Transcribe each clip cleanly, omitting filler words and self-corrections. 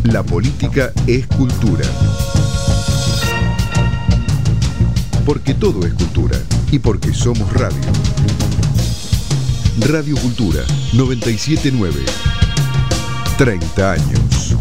La política es cultura. Porque todo es cultura y porque somos radio. Radio Cultura 979. 30 años.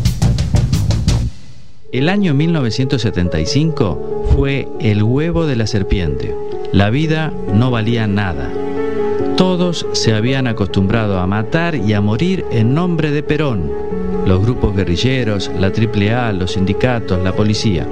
El año 1975 fue el huevo de la serpiente. La vida no valía nada. Todos se habían acostumbrado a matar y a morir en nombre de Perón. Los grupos guerrilleros, la AAA, los sindicatos, la policía.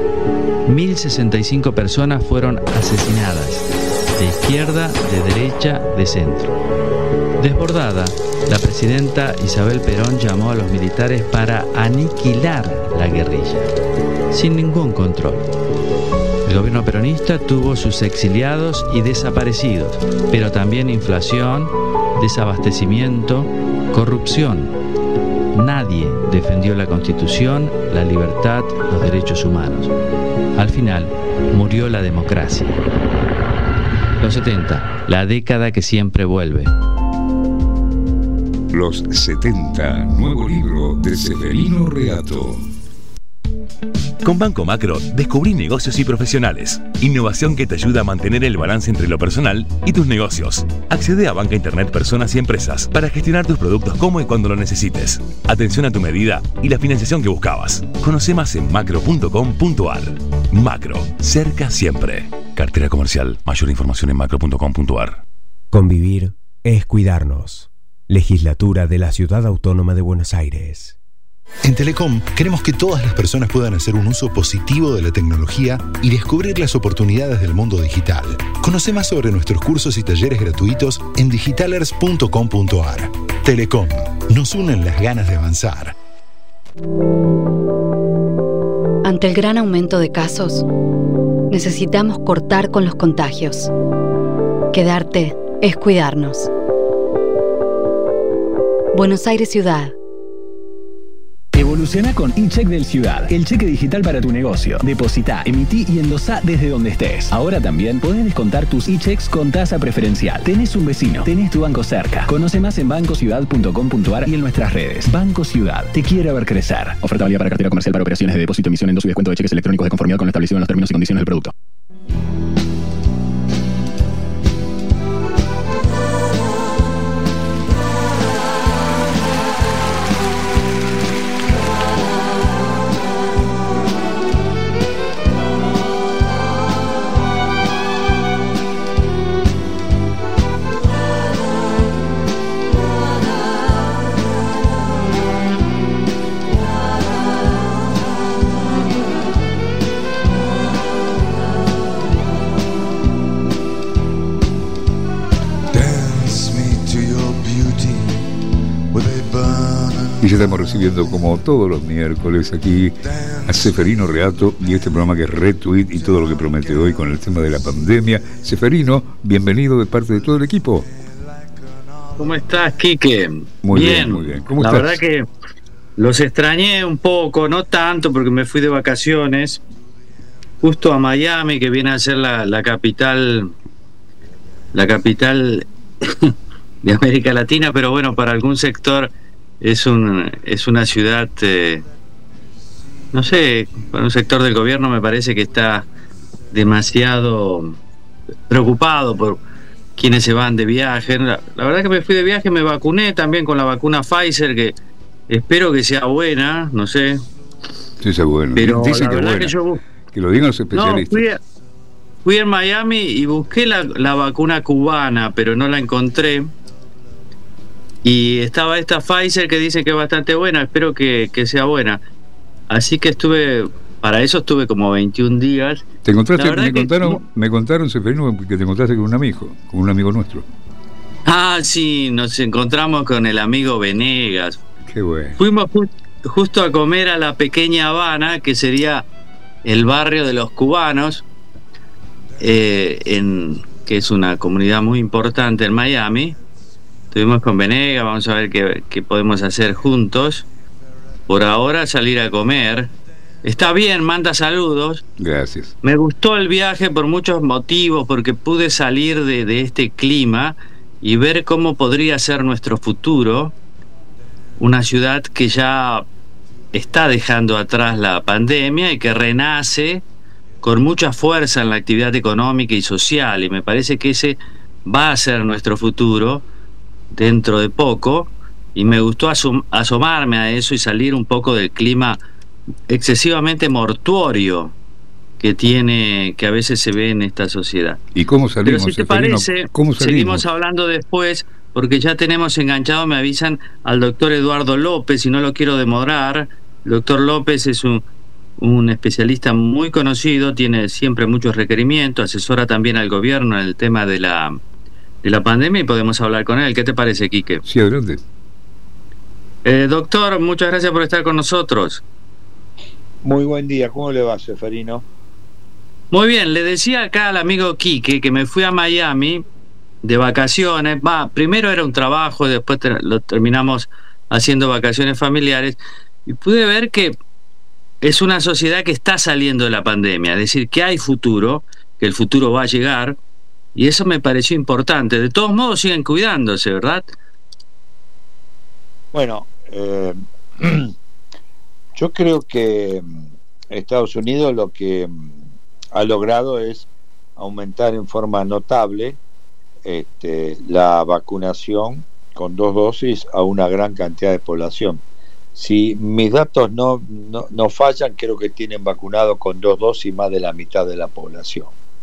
1065 personas fueron asesinadas, de izquierda, de derecha, de centro. Desbordada, la presidenta Isabel Perón llamó a los militares para aniquilar la guerrilla, sin ningún control. El gobierno peronista tuvo sus exiliados y desaparecidos, pero también inflación, desabastecimiento, corrupción. Nadie defendió la Constitución, la libertad, los derechos humanos. Al final, murió la democracia. Los 70, la década que siempre vuelve. Los 70, nuevo libro de Seferino Reato. Con Banco Macro, descubrí negocios y profesionales. Innovación que te ayuda a mantener el balance entre lo personal y tus negocios. Accede a Banca Internet Personas y Empresas para gestionar tus productos como y cuando lo necesites. Atención a tu medida y la financiación que buscabas. Conoce más en macro.com.ar. Macro, cerca siempre. Cartera comercial. Mayor información en macro.com.ar. Convivir es cuidarnos. Legislatura de la Ciudad Autónoma de Buenos Aires. En Telecom queremos que todas las personas puedan hacer un uso positivo de la tecnología y descubrir las oportunidades del mundo digital. Conoce más sobre nuestros cursos y talleres gratuitos en digitalers.com.ar. Telecom, nos unen las ganas de avanzar. Ante el gran aumento de casos, necesitamos cortar con los contagios. Quedarte es cuidarnos. Buenos Aires Ciudad. Evoluciona con eCheck del Ciudad, el cheque digital para tu negocio. Depositá, emití y endosá desde donde estés. Ahora también podés descontar tus eChecks con tasa preferencial. Tenés un vecino, tenés tu banco cerca. Conoce más en bancociudad.com.ar y en nuestras redes. Banco Ciudad, te quiere ver crecer. Oferta válida para cartera comercial para operaciones de depósito, emisión, endoso y descuento de cheques electrónicos de conformidad con lo establecido en los términos y condiciones del producto. Y ya estamos recibiendo, como todos los miércoles, aquí a Seferino Reato y este programa que es Retweet y todo lo que promete hoy con el tema de la pandemia. Seferino, bienvenido de parte de todo el equipo. ¿Cómo estás, Quique? Muy bien, muy bien. ¿Cómo estás? La verdad que los extrañé un poco, no tanto porque me fui de vacaciones justo a Miami, que viene a ser la capital de América Latina, pero bueno, para algún sector es una ciudad, no sé, para un sector del gobierno me parece que está demasiado preocupado por quienes se van de viaje. La verdad que me fui de viaje, me vacuné también con la vacuna Pfizer, que espero que sea buena, no sé. Sí, sea buena. Pero dicen la que es verdad buena. Que lo digan los especialistas. No, fui en Miami y busqué la vacuna cubana, pero no la encontré. Y estaba esta Pfizer que dice que es bastante buena, espero que sea buena. Así que para eso estuve como 21 días. ¿Te encontraste? Me contaron, Seferino, que te encontraste con un amigo nuestro. Ah, sí, nos encontramos con el amigo Venegas. Qué bueno. Fuimos justo a comer a la Pequeña Habana, que sería el barrio de los cubanos, que es una comunidad muy importante en Miami. Estuvimos con Venegas, vamos a ver qué podemos hacer juntos. Por ahora salir a comer. Está bien, manda saludos. Gracias. Me gustó el viaje por muchos motivos, porque pude salir de este clima y ver cómo podría ser nuestro futuro. Una ciudad que ya está dejando atrás la pandemia y que renace con mucha fuerza en la actividad económica y social, y me parece que ese va a ser nuestro futuro dentro de poco, y me gustó asomarme a eso y salir un poco del clima excesivamente mortuorio que a veces se ve en esta sociedad. ¿Y cómo salimos? Pero si te parece, seguimos hablando después, porque ya tenemos enganchado, me avisan, al doctor Eduardo López, y no lo quiero demorar. El doctor López es un especialista muy conocido, tiene siempre muchos requerimientos, asesora también al gobierno en el tema de la pandemia, y podemos hablar con él. ¿Qué te parece, Quique? Sí, adelante. Doctor, muchas gracias por estar con nosotros. Muy buen día, ¿cómo le va, Seferino? Muy bien, le decía acá al amigo Quique que me fui a Miami de vacaciones. Primero era un trabajo y después lo terminamos haciendo vacaciones familiares, y pude ver que es una sociedad que está saliendo de la pandemia, es decir, que hay futuro, que el futuro va a llegar, y eso me pareció importante. De todos modos siguen cuidándose, ¿verdad? Bueno, yo creo que Estados Unidos lo que ha logrado es aumentar en forma notable la vacunación con 2 dosis a una gran cantidad de población. Si mis datos no fallan, creo que tienen vacunado con 2 dosis más de la mitad de la población.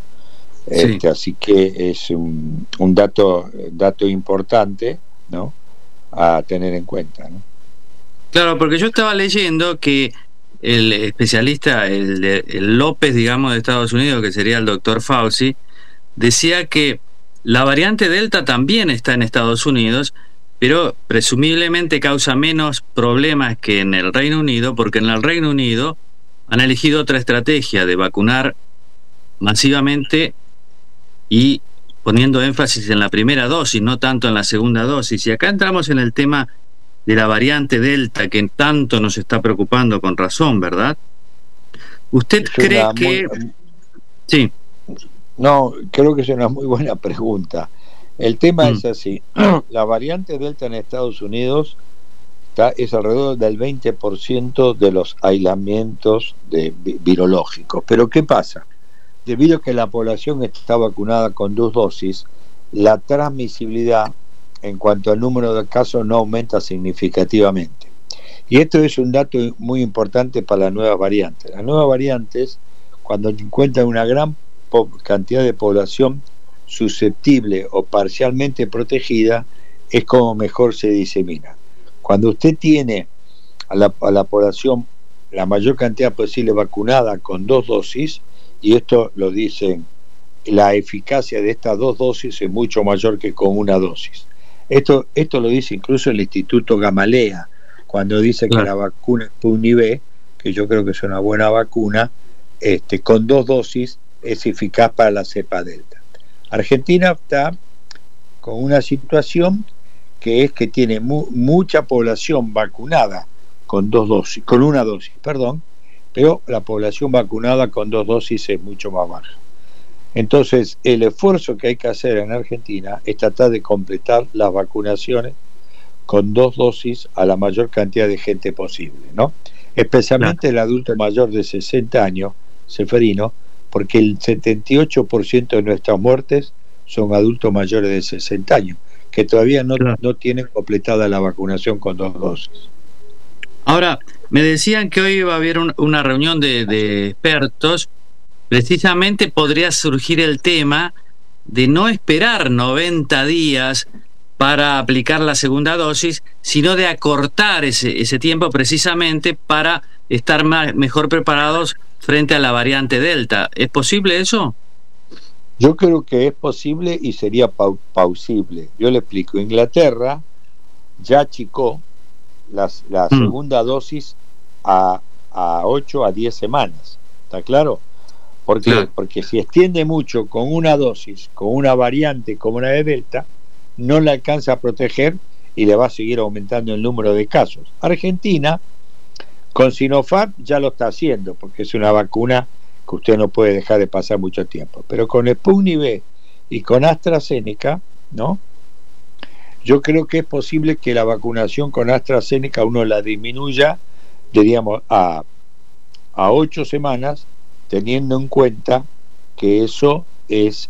Sí. Así que es un dato importante, ¿no?, a tener en cuenta, ¿no? Claro, porque yo estaba leyendo que el especialista, el López, digamos, de Estados Unidos, que sería el doctor Fauci, decía que la variante Delta también está en Estados Unidos, pero presumiblemente causa menos problemas que en el Reino Unido, porque en el Reino Unido han elegido otra estrategia de vacunar masivamente y poniendo énfasis en la primera dosis, no tanto en la segunda dosis. Y acá entramos en el tema de la variante Delta, que tanto nos está preocupando, con razón, ¿verdad? ¿Usted cree que...? Sí. No, creo que es una muy buena pregunta. El tema es así. La variante Delta en Estados Unidos es alrededor del 20% de los aislamientos virológicos. Pero ¿qué pasa? Debido a que la población está vacunada con 2 dosis, la transmisibilidad en cuanto al número de casos no aumenta significativamente. Y esto es un dato muy importante para las nuevas variantes. Las nuevas variantes, cuando encuentran una gran cantidad de población susceptible o parcialmente protegida, es como mejor se disemina. Cuando usted tiene a la población la mayor cantidad posible vacunada con 2 dosis, y esto lo dicen, la eficacia de estas 2 dosis es mucho mayor que con una dosis. Esto lo dice incluso el Instituto Gamaleya, cuando dice que la vacuna Sputnik V, que yo creo que es una buena vacuna, con 2 dosis es eficaz para la cepa Delta. Argentina está con una situación que es que tiene mucha población vacunada con 2 dosis, con una dosis, perdón, pero la población vacunada con 2 dosis es mucho más baja. Entonces, el esfuerzo que hay que hacer en Argentina es tratar de completar las vacunaciones con 2 dosis a la mayor cantidad de gente posible, ¿no? Especialmente el adulto mayor de 60 años, Seferino, porque el 78% de nuestras muertes son adultos mayores de 60 años, que todavía no tienen completada la vacunación con 2 dosis. Ahora, me decían que hoy iba a haber una reunión de expertos. Precisamente podría surgir el tema de no esperar 90 días para aplicar la segunda dosis, sino de acortar ese tiempo precisamente para estar mejor preparados frente a la variante Delta. ¿Es posible eso? Yo creo que es posible y sería plausible. Yo le explico. Inglaterra ya achicó la segunda dosis a 8 a 10 semanas. ¿Está claro? ¿Por qué? Claro. Porque si extiende mucho con una dosis, con una variante como la de Delta, no le alcanza a proteger y le va a seguir aumentando el número de casos. Argentina, con Sinopharm ya lo está haciendo, porque es una vacuna que usted no puede dejar de pasar mucho tiempo. Pero con Sputnik V y con AstraZeneca, ¿no? Yo creo que es posible que la vacunación con AstraZeneca uno la disminuya diríamos, a 8 semanas, teniendo en cuenta que eso es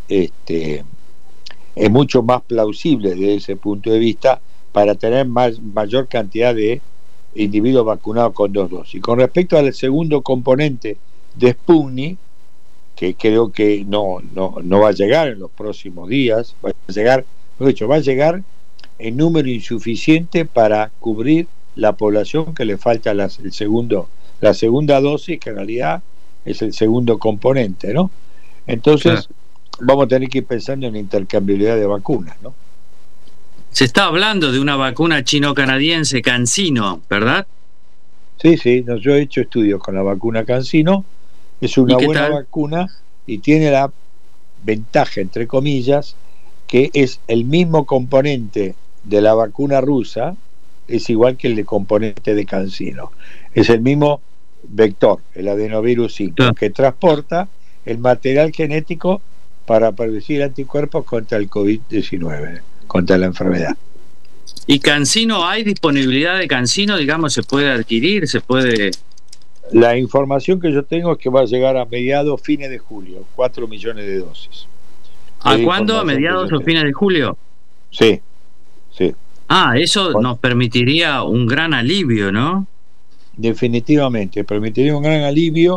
mucho más plausible desde ese punto de vista para tener mayor cantidad de individuos vacunados con 2 dosis. Con respecto al segundo componente de Sputnik, que creo que no va a llegar en los próximos días, va a llegar en número insuficiente para cubrir la población que le falta la segunda dosis, que en realidad es el segundo componente, ¿no? Entonces, vamos a tener que ir pensando en intercambiabilidad de vacunas, ¿no? Se está hablando de una vacuna chino-canadiense, CanSino, ¿verdad? Sí, yo he hecho estudios con la vacuna CanSino, es una buena vacuna y tiene la ventaja, entre comillas, que es el mismo componente de la vacuna rusa, es igual que el de componente de CanSino. Es el mismo vector, el adenovirus 5, que transporta el material genético para producir anticuerpos contra el COVID-19, contra la enfermedad. ¿Y CanSino, hay disponibilidad de CanSino, digamos, se puede adquirir, se puede...? La información que yo tengo es que va a llegar a fines de julio, 4 millones de dosis. ¿A cuándo? ¿A mediados o fines de julio? Sí. Eso nos permitiría un gran alivio, ¿no? Definitivamente, permitiría un gran alivio.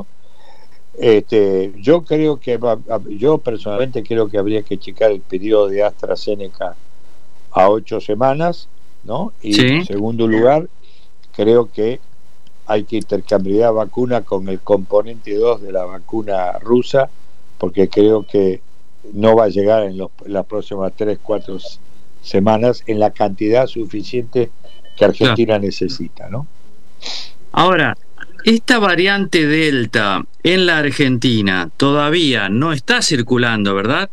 Yo creo que yo personalmente creo que habría que checar el periodo de AstraZeneca a 8 semanas, ¿no? Y en segundo lugar, creo que hay que intercambiar vacuna con el componente 2 de la vacuna rusa, porque creo que no va a llegar en las próximas 3-4 semanas en la cantidad suficiente que Argentina necesita, ¿no? Ahora, esta variante Delta en la Argentina todavía no está circulando, ¿verdad?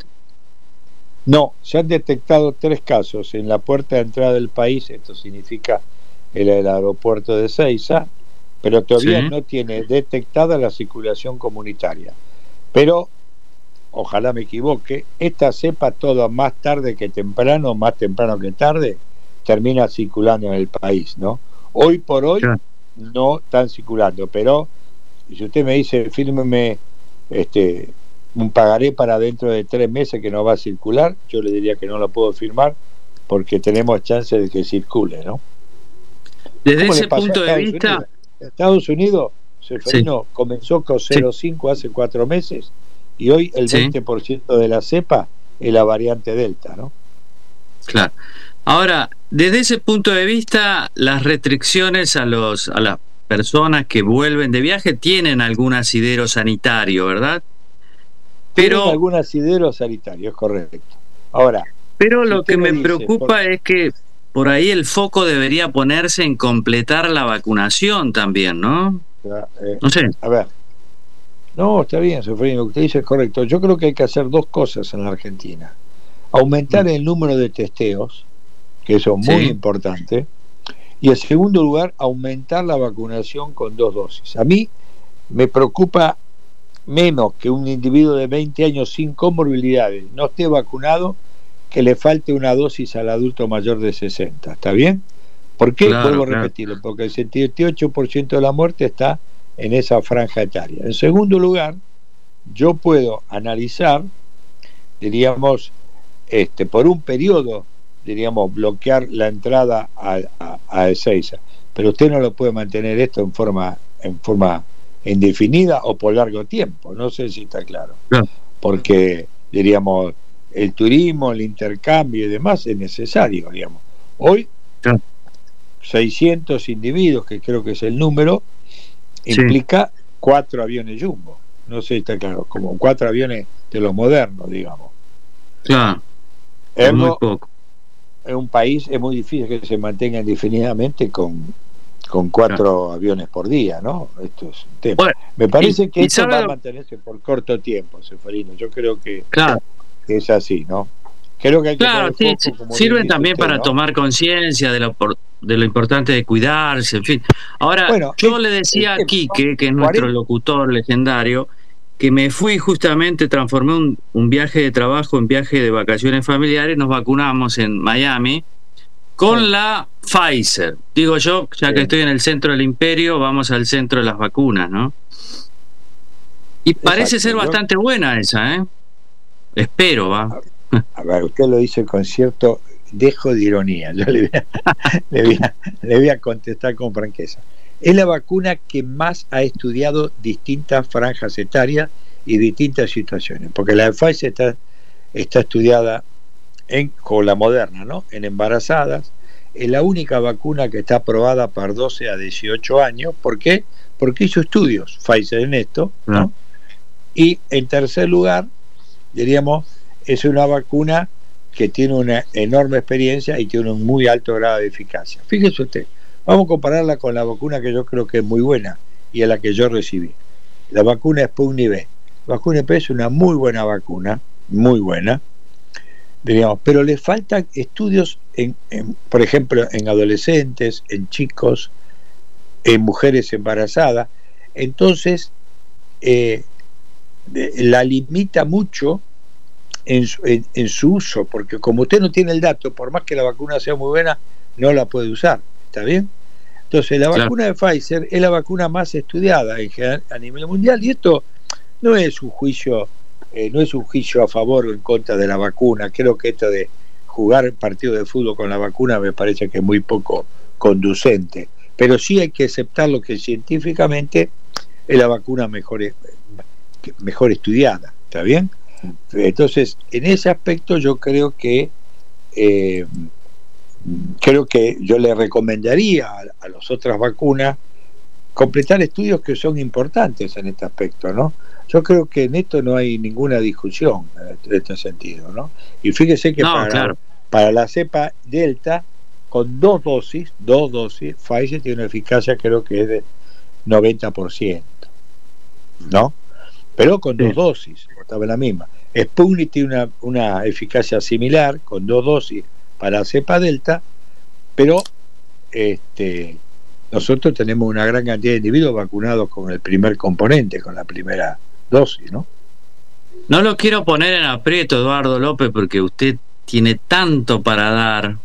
No, se han detectado 3 casos en la puerta de entrada del país, esto significa el aeropuerto de Ezeiza, pero todavía no tiene detectada la circulación comunitaria. Pero, ojalá me equivoque, esta cepa toda más tarde que temprano, más temprano que tarde, termina circulando en el país, ¿no? Hoy por hoy no están circulando, pero si usted me dice, fírmeme un pagaré para dentro de 3 meses que no va a circular, yo le diría que no lo puedo firmar porque tenemos chance de que circule, ¿no? Desde ese punto de vista... Estados Unidos, Seferino, comenzó con 0,5 hace 4 meses y hoy el 20% de la cepa es la variante Delta, ¿no? Claro. Ahora, desde ese punto de vista, las restricciones a las personas que vuelven de viaje tienen algún asidero sanitario, ¿verdad? Tienen algún asidero sanitario, es correcto. Ahora, pero lo que me preocupa es que por ahí el foco debería ponerse en completar la vacunación también, ¿no? No sé. A ver. No, está bien, Seferino, lo que usted dice es correcto. Yo creo que hay que hacer 2 cosas en la Argentina. Aumentar el número de testeos, que eso es muy importante, y en segundo lugar, aumentar la vacunación con 2 dosis. A mí me preocupa menos que un individuo de 20 años sin comorbilidades no esté vacunado, que le falte una dosis al adulto mayor de 60, ¿está bien? ¿Por qué? Vuelvo a repetirlo, porque el 78% de la muerte está en esa franja etaria. En segundo lugar, yo puedo analizar, diríamos, por un periodo, diríamos, bloquear la entrada a Ezeiza, pero usted no lo puede mantener esto en forma indefinida o por largo tiempo, no sé si está claro, porque, diríamos, el turismo, el intercambio y demás es necesario, digamos. Hoy, 600 individuos, que creo que es el número, implica 4 aviones Jumbo. No sé si está claro, como 4 aviones de los modernos, digamos. Claro. Es muy poco. En un país es muy difícil que se mantenga indefinidamente con 4 aviones por día, ¿no? Esto es un tema. Bueno, me parece que esto va a mantenerse por corto tiempo, Seferino. Yo creo que es así, ¿no? Creo que hay que sirven también para tomar conciencia de lo importante de cuidarse, en fin. Ahora, yo le decía a Quique, que es nuestro locutor legendario, que me fui justamente, transformé un viaje de trabajo en viaje de vacaciones familiares, nos vacunamos en Miami, con la Pfizer. Digo yo, ya que estoy en el centro del imperio, vamos al centro de las vacunas, ¿no? Y parece ser bastante buena esa, ¿eh? Espero, va. A ver, usted lo dice con cierto dejo de ironía. Yo le voy a contestar con franqueza. Es la vacuna que más ha estudiado distintas franjas etarias y distintas situaciones, porque la de Pfizer está estudiada con la Moderna, ¿no? En embarazadas. Es la única vacuna que está aprobada para 12 a 18 años. ¿Por qué? Porque hizo estudios Pfizer en esto, ¿no? Y en tercer lugar, diríamos, es una vacuna que tiene una enorme experiencia y tiene un muy alto grado de eficacia. Fíjese usted, vamos a compararla con la vacuna que yo creo que es muy buena y a la que yo recibí. La vacuna Sputnik V. La vacuna Sputnik V es una muy buena vacuna, muy buena, diríamos, pero le faltan estudios, por ejemplo, en adolescentes, en chicos, en mujeres embarazadas. Entonces, la limita mucho en su uso, porque como usted no tiene el dato, por más que la vacuna sea muy buena, no la puede usar. ¿Está bien? Entonces, la vacuna de Pfizer es la vacuna más estudiada en general, a nivel mundial, y esto no es un juicio a favor o en contra de la vacuna. Creo que esto de jugar partido de fútbol con la vacuna me parece que es muy poco conducente, pero sí hay que aceptar lo que científicamente es la vacuna mejor estudiada. ¿Está bien? Entonces, en ese aspecto yo creo que yo le recomendaría a las otras vacunas completar estudios que son importantes en este aspecto, ¿no? Yo creo que en esto no hay ninguna discusión en este sentido, ¿no? Y fíjese que para la cepa Delta, con dos dosis, Pfizer tiene una eficacia creo que es de 90%, ¿no? Pero con dos dosis, estaba la misma. Sputnik tiene una eficacia similar, con 2 dosis para la cepa Delta, pero nosotros tenemos una gran cantidad de individuos vacunados con el primer componente, con la primera dosis, ¿no? No lo quiero poner en aprieto, Eduardo López, porque usted tiene tanto para dar,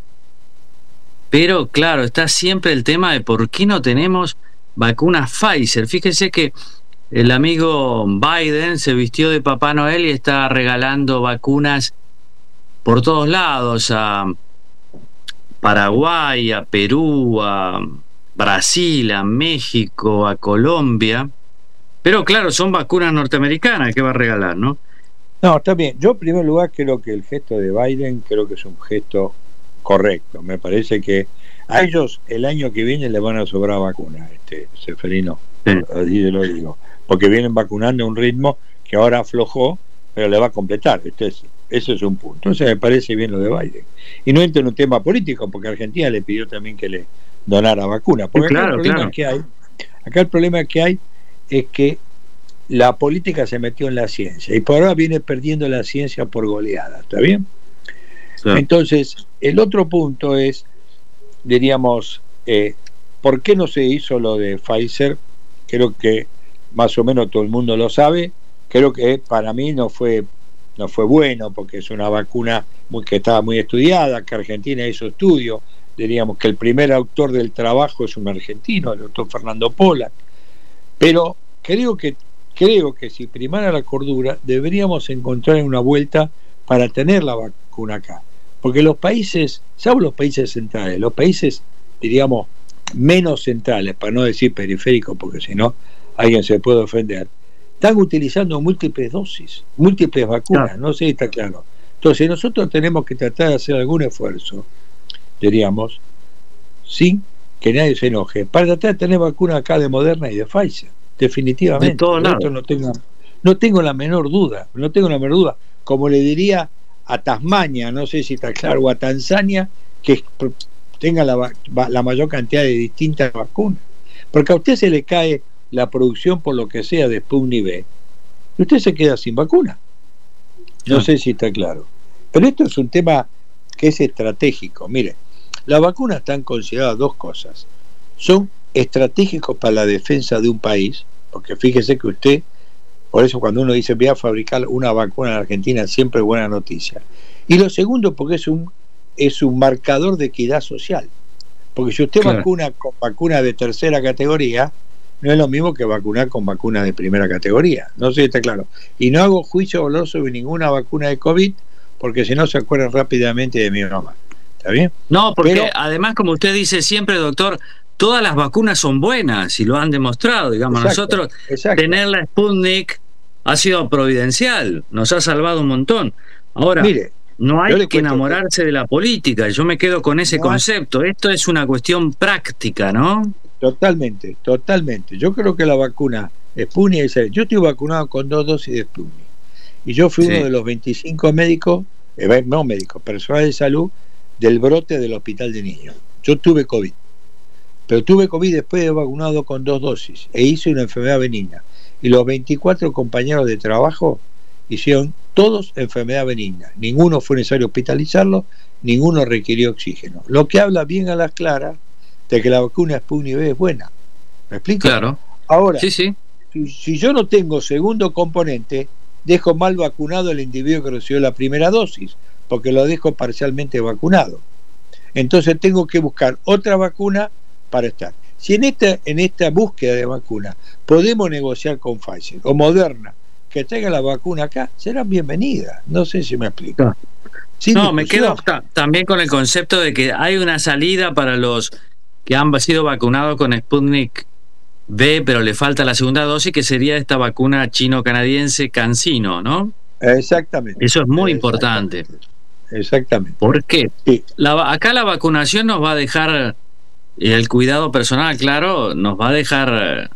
pero claro, está siempre el tema de por qué no tenemos vacunas Pfizer. Fíjese que el amigo Biden se vistió de Papá Noel y está regalando vacunas por todos lados, a Paraguay, a Perú, a Brasil, a México, a Colombia. Pero claro, son vacunas norteamericanas que va a regalar, ¿no? No, está bien. Yo en primer lugar creo que el gesto de Biden creo que es un gesto correcto. Me parece que a ellos el año que viene les van a sobrar vacunas, Seferino. Así yo lo digo. Porque vienen vacunando a un ritmo que ahora aflojó, pero le va a completar. Ese es un punto. Entonces me parece bien lo de Biden. Y no entra en un tema político, porque Argentina le pidió también que le donara vacunas. Porque acá el problema que hay es que la política se metió en la ciencia y por ahora viene perdiendo la ciencia por goleada. ¿Está bien? Sí. Entonces, el otro punto es, diríamos, ¿por qué no se hizo lo de Pfizer? Creo que más o menos todo el mundo lo sabe. Creo que para mí no fue bueno, porque es una vacuna que estaba muy estudiada, que Argentina hizo estudios. Diríamos que el primer autor del trabajo es un argentino, el doctor Fernando Pola. Pero creo que si primara la cordura, deberíamos encontrar una vuelta para tener la vacuna acá. Porque los países, salvo los países centrales, los países, diríamos, menos centrales, para no decir periféricos, porque si no, alguien se puede ofender, están utilizando múltiples dosis, múltiples vacunas, no sé si está claro. Entonces nosotros tenemos que tratar de hacer algún esfuerzo, diríamos, sin que nadie se enoje, para tratar de tener vacunas acá de Moderna y de Pfizer, definitivamente. De todos lados. No tengo la menor duda, como le diría a Tasmania, no sé si está claro, o a Tanzania, que tenga la mayor cantidad de distintas vacunas, porque a usted se le cae la producción por lo que sea de Sputnik V y usted se queda sin vacuna. No sé si está claro, pero esto es un tema que es estratégico. Mire, las vacunas están consideradas dos cosas: son estratégicos para la defensa de un país, porque fíjese que usted, por eso cuando uno dice voy a fabricar una vacuna en Argentina, siempre es buena noticia. Y lo segundo, porque es un es un marcador de equidad social. Porque si usted vacuna con vacuna de tercera categoría, no es lo mismo que vacunar con vacunas de primera categoría. No sé si está claro. Y no hago juicio valor sobre ninguna vacuna de COVID, porque si no se acuerdan rápidamente de mi mamá. ¿Está bien? No, porque además, como usted dice siempre, doctor, todas las vacunas son buenas y lo han demostrado. Digamos, nosotros tener la Sputnik ha sido providencial, nos ha salvado un montón. Ahora, mire, no hay que enamorarse de la política, yo me quedo con ese concepto. Esto es una cuestión práctica, ¿no? Totalmente, totalmente. Yo creo que la vacuna Sputnik es... Yo estoy vacunado con 2 dosis de Sputnik. Y yo fui uno de los 25 médicos, personal de salud, del brote del hospital de niños. Yo tuve COVID. Pero tuve COVID después de vacunado con 2 dosis. E hice una enfermedad benigna. Y los 24 compañeros de trabajo hicieron todos enfermedad benigna. Ninguno fue necesario hospitalizarlo, ninguno requirió oxígeno. Lo que habla bien a las claras de que la vacuna Sputnik V es buena. ¿Me explico? Claro. Ahora, si yo no tengo segundo componente, dejo mal vacunado al individuo que recibió la primera dosis, porque lo dejo parcialmente vacunado. Entonces tengo que buscar otra vacuna para estar. Si en esta búsqueda de vacuna podemos negociar con Pfizer o Moderna que traigan la vacuna acá, serán bienvenidas. No sé si me explico. No, me quedo también con el concepto de que hay una salida para los que han sido vacunados con Sputnik V, pero le falta la segunda dosis, que sería esta vacuna chino-canadiense CanSino, ¿no? Exactamente. Eso es muy importante. Exactamente. ¿Por qué? Sí. Acá la vacunación nos va a dejar, el cuidado personal, claro, nos va a dejar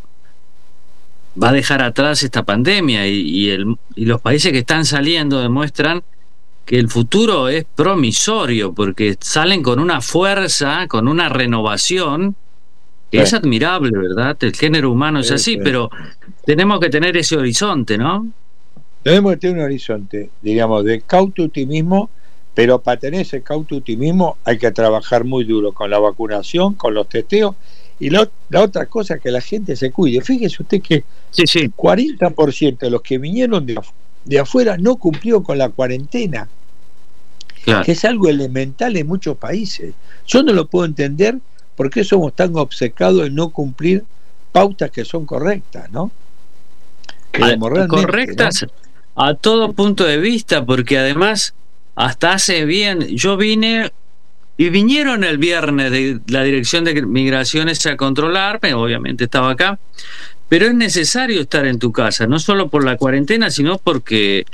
atrás esta pandemia, y los países que están saliendo demuestran que el futuro es promisorio, porque salen con una fuerza, con una renovación que es admirable, ¿verdad? El género humano es así, pero tenemos que tener ese horizonte, ¿no? Tenemos que tener un horizonte, digamos, de cauto optimismo, pero para tener ese cauto optimismo hay que trabajar muy duro con la vacunación, con los testeos, y la otra cosa es que la gente se cuide. Fíjese usted que 40% de los que vinieron de afuera no cumplió con la cuarentena, que es algo elemental en muchos países. Yo no lo puedo entender por qué somos tan obcecados en no cumplir pautas que son correctas, ¿no? Correctas, ¿no? A todo punto de vista, porque además hasta hace bien, yo vine y vinieron el viernes de la Dirección de Migraciones a controlarme, obviamente estaba acá, pero es necesario estar en tu casa, no solo por la cuarentena, sino porque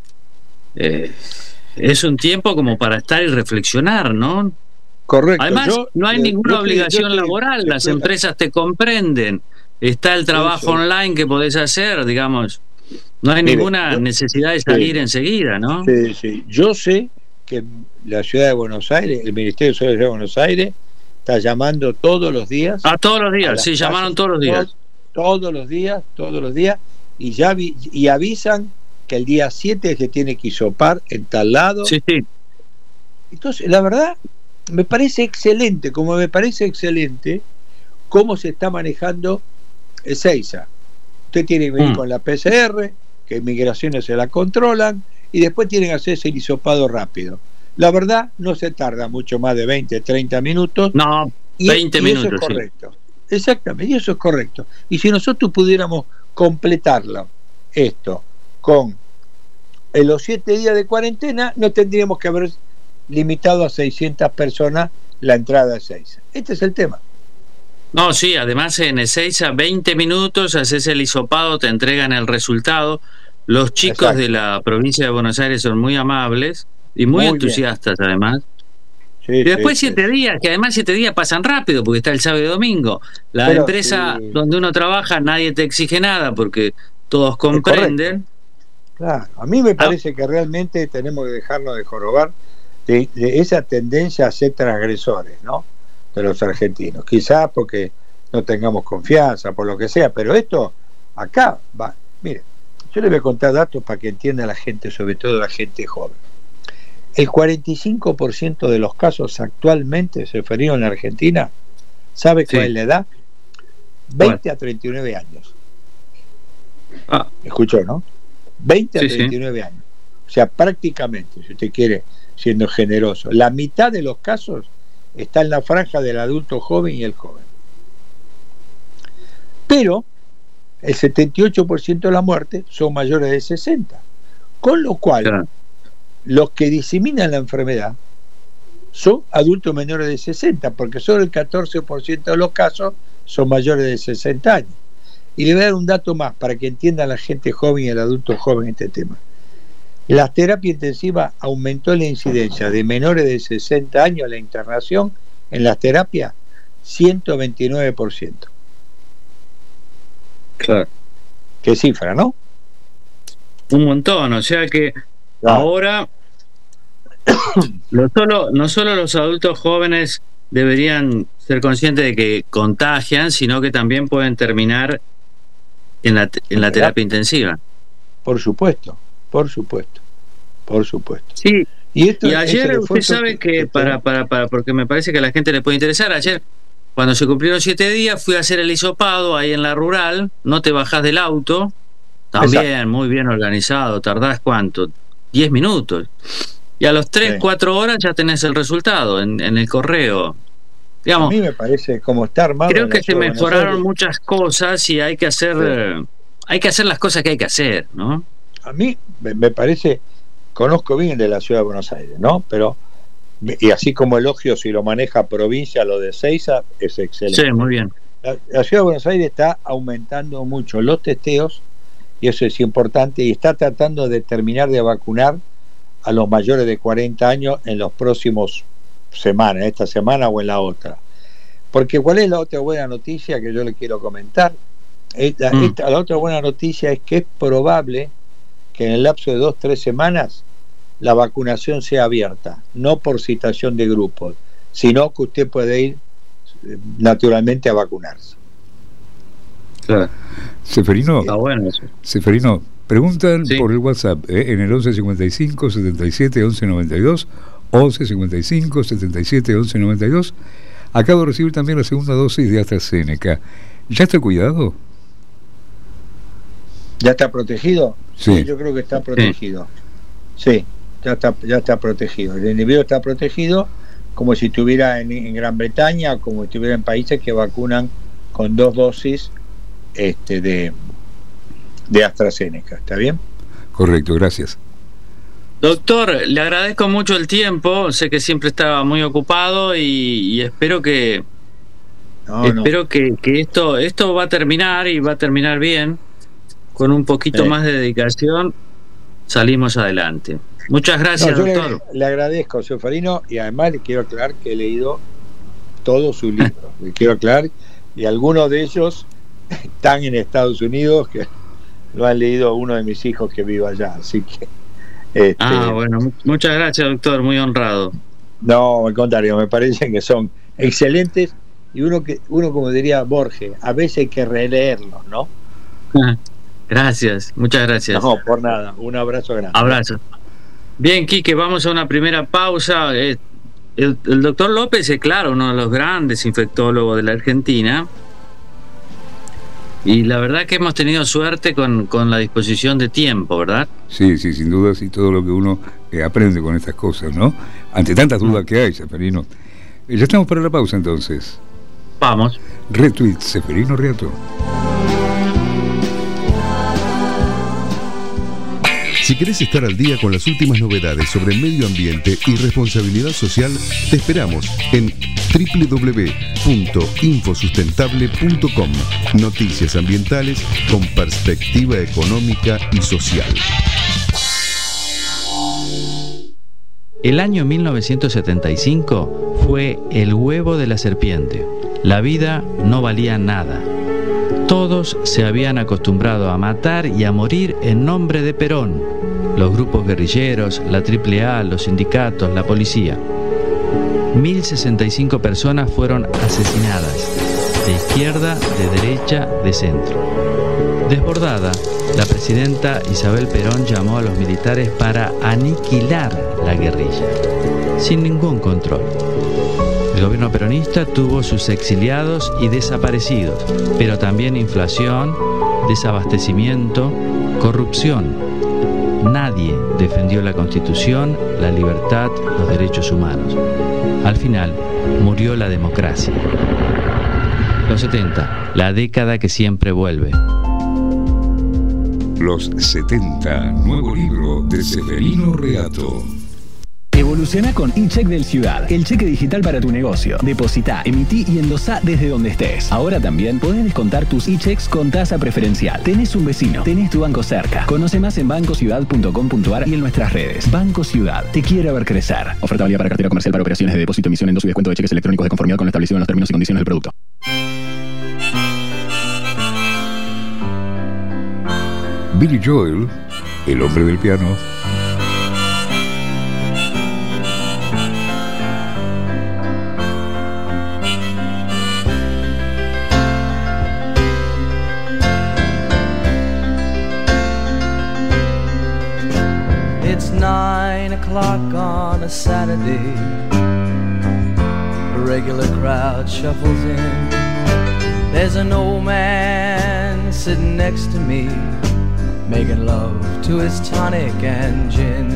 es un tiempo como para estar y reflexionar, ¿no? Correcto. Además, no hay ninguna obligación laboral, las empresas te comprenden, está el trabajo online que podés hacer, digamos, no hay ninguna necesidad de salir enseguida, ¿no? Sí. Yo sé que la ciudad de Buenos Aires, el Ministerio de Salud de Buenos Aires, está llamando todos los días. Todos los días, sí, llamaron todos los días. Todos los días, y avisan que el día 7 se tiene que hisopar en tal lado. Sí. Entonces, la verdad, me parece excelente, como me parece excelente cómo se está manejando Ezeiza. Usted tiene que venir con la PCR, que migraciones se la controlan, y después tienen que hacerse el hisopado rápido. La verdad, no se tarda mucho más de 20, 30 minutos. No, 20 minutos. Eso es correcto. Sí. Exactamente, y eso es correcto. Y si nosotros pudiéramos completarlo, esto, con los 7 días de cuarentena, no tendríamos que haber limitado a 600 personas la entrada a Ezeiza. Este es el tema. No, sí, además en Ezeiza 20 minutos, haces el hisopado, te entregan el resultado. Los chicos de la provincia de Buenos Aires son muy amables y muy entusiastas, bien. Además. Y después 7 días, que además 7 días pasan rápido porque está el sábado y domingo. La empresa donde uno trabaja, nadie te exige nada porque todos comprenden. Claro, a mí me parece que realmente tenemos que dejarnos de jorobar de esa tendencia a ser transgresores, ¿no? De los argentinos. Quizás porque no tengamos confianza, por lo que sea, pero esto acá va. Mire, yo le voy a contar datos para que entienda la gente, sobre todo la gente joven. El 45% de los casos actualmente se referidos en la Argentina, ¿sabe cuál es la edad? 20 a 39 años. ¿Escuchó, no? 20 a 39 años. O sea, prácticamente, si usted quiere, siendo generoso. La mitad de los casos está en la franja del adulto joven y el joven. Pero el 78% de las muertes son mayores de 60. Con lo cual, los que diseminan la enfermedad son adultos menores de 60, porque solo el 14% de los casos son mayores de 60 años. Y le voy a dar un dato más para que entienda la gente joven y el adulto joven este tema. La terapia intensiva aumentó la incidencia de menores de 60 años a la internación en las terapias 129%. Claro. Qué cifra, ¿no? Un montón, o sea que ahora no solo los adultos jóvenes deberían ser conscientes de que contagian, sino que también pueden terminar en la terapia intensiva. Por supuesto. Sí. Y ayer usted sabe que para porque me parece que a la gente le puede interesar. Ayer, cuando se cumplieron 7 días, fui a hacer el hisopado ahí en la rural. No te bajás del auto. También, exacto, muy bien organizado. Tardás, ¿cuánto? 10 minutos. Y a los 3-4 horas ya tenés el resultado en el correo. Digamos, a mí me parece como estar armado. Creo que se mejoraron muchas cosas y hay que hacer las cosas que hay que hacer, ¿no? A mí me parece, conozco bien de la ciudad de Buenos Aires, ¿no? Pero, y así como elogio si lo maneja provincia, lo de Seiza es excelente. Sí, muy bien. La ciudad de Buenos Aires está aumentando mucho los testeos, y eso es importante, y está tratando de terminar de vacunar a los mayores de 40 años en los próximos semanas, esta semana o en la otra. Porque ¿cuál es la otra buena noticia que yo le quiero comentar? La otra buena noticia es que es probable que en el lapso de 2-3 semanas la vacunación sea abierta, no por citación de grupos, sino que usted puede ir naturalmente a vacunarse. Claro. Seferino, bueno eso. Seferino, preguntan por el WhatsApp en el 1155 77 11 92, 1155 77 11 92. Acabo de recibir también la segunda dosis de AstraZeneca. ¿Ya está cuidado? ¿Ya está protegido? Sí, yo creo que está protegido. Sí, ya está protegido. El individuo está protegido como si estuviera en Gran Bretaña, como si estuviera en países que vacunan con 2 dosis de AstraZeneca. ¿Está bien? Correcto, gracias. Doctor, le agradezco mucho el tiempo. Sé que siempre estaba muy ocupado y espero que que esto va a terminar y va a terminar bien. Con un poquito más de dedicación salimos adelante. Muchas gracias, doctor. Le agradezco, Seferino, y además le quiero aclarar que he leído todos sus libros. Le quiero aclarar, y algunos de ellos están en Estados Unidos, que lo han leído uno de mis hijos que vive allá, así que bueno, muchas gracias, doctor, muy honrado. No, al contrario, me parecen que son excelentes, y uno como diría Borges, a veces hay que releerlos, ¿no? Gracias, muchas gracias. No, por nada, un abrazo grande. Abrazo. Bien, Quique, vamos a una primera pausa. El doctor López es, claro, uno de los grandes infectólogos de la Argentina. Y la verdad que hemos tenido suerte con la disposición de tiempo, ¿verdad? Sí, sin duda, y todo lo que uno aprende con estas cosas, ¿no? Ante tantas dudas que hay, Seferino. Ya estamos para la pausa, entonces. Vamos. Retweet Seferino Reato. Si querés estar al día con las últimas novedades sobre medio ambiente y responsabilidad social, te esperamos en www.infosustentable.com. Noticias ambientales con perspectiva económica y social. El año 1975 fue el huevo de la serpiente. La vida no valía nada. Todos se habían acostumbrado a matar y a morir en nombre de Perón. Los grupos guerrilleros, la AAA, los sindicatos, la policía. 1065 personas fueron asesinadas, de izquierda, de derecha, de centro. Desbordada, la presidenta Isabel Perón llamó a los militares para aniquilar la guerrilla, sin ningún control. El gobierno peronista tuvo sus exiliados y desaparecidos, pero también inflación, desabastecimiento, corrupción. nadie defendió la Constitución, la libertad, los derechos humanos. Al final, murió la democracia. Los 70, la década que siempre vuelve. Los 70, nuevo libro de Seferino Reato. Evoluciona con eCheck del Ciudad, el cheque digital para tu negocio. Depositá, emití y endosá desde donde estés. Ahora también podés descontar tus eChecks con tasa preferencial. Tenés un vecino, tenés tu banco cerca. Conoce más en bancociudad.com.ar y en nuestras redes. Banco Ciudad, te quiere ver crecer. Oferta válida para cartera comercial para operaciones de depósito, emisión, endoso y descuento de cheques electrónicos de conformidad con lo establecido en los términos y condiciones del producto. Billy Joel, el hombre del piano. It's 9 o'clock on a Saturday. A regular crowd shuffles in. There's an old man sitting next to me, making love to his tonic and gin.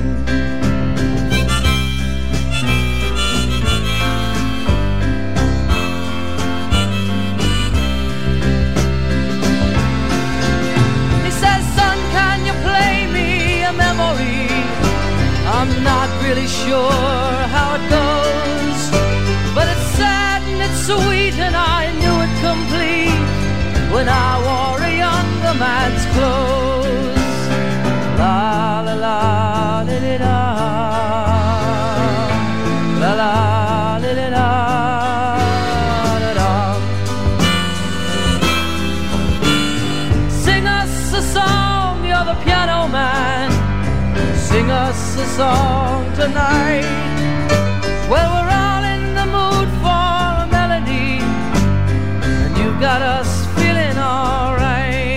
He says, son, can you play me a memory? I'm not really sure how it goes, but it's sad and it's sweet and I knew it complete when I wore a younger man's clothes. La la la li li da, la la li li da, da da. Sing us a song, you're the piano man. Sing us a song tonight. Well, we're all in the mood for a melody, and you've got us feeling all right.